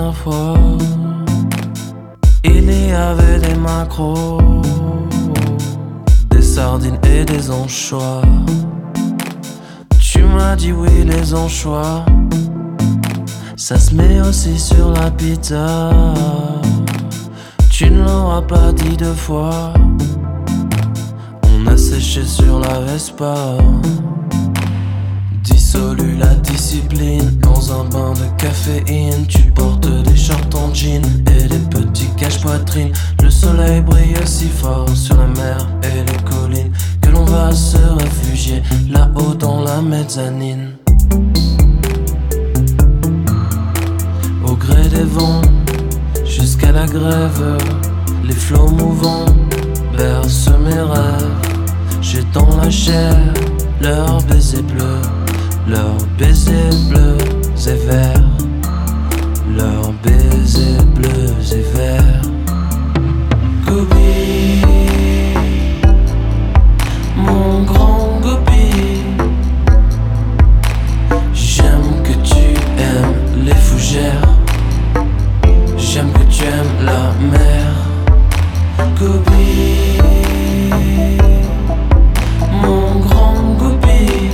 dernière fois, il y avait des macros, des sardines et des anchois. Tu m'as dit oui, les anchois, ça se met aussi sur la pizza. Tu ne l'auras pas dit deux fois, on a séché sur la Vespa. Dissolu la discipline dans un bain de caféine. Tu portes des shorts en jean et des petits cache-poitrines. Le soleil brille si fort sur la mer et les collines que l'on va se réfugier là-haut dans la mezzanine. Au gré des vents, jusqu'à la grève, les flots mouvants bercent mes rêves. J'ai dans la chair leurs baisers bleus, leurs baisers bleus et verts, leurs baisers bleus et verts. Gobi, mon grand Gobi, j'aime que tu aimes les fougères, j'aime que tu aimes la mer. Gobi, mon grand Gobi,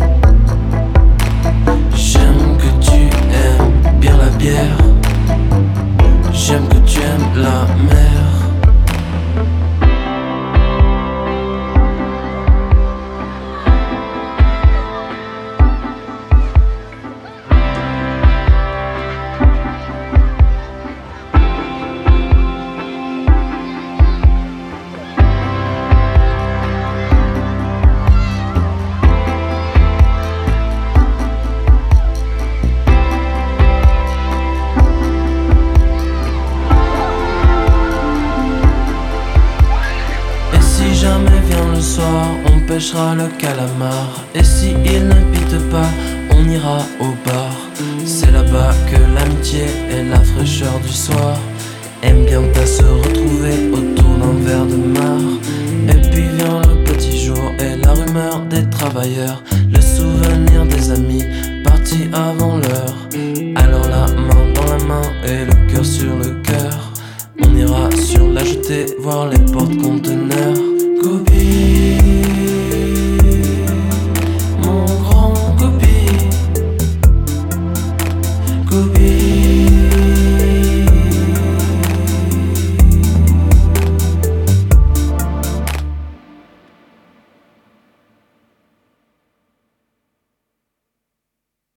j'aime que tu aimes bien la bière, j'aime que tu aimes la mer. On pêchera le calamar, et si il ne pite pas, on ira au bar. C'est là-bas que l'amitié et la fraîcheur du soir aiment bien à se retrouver autour d'un verre de marre. Et puis vient le petit jour et la rumeur des travailleurs, le souvenir des amis partis avant l'heure. Alors la main dans la main et le cœur sur le cœur, on ira sur la jetée voir les porte-conteneurs. Gobi, mon grand Gobi, Gobi.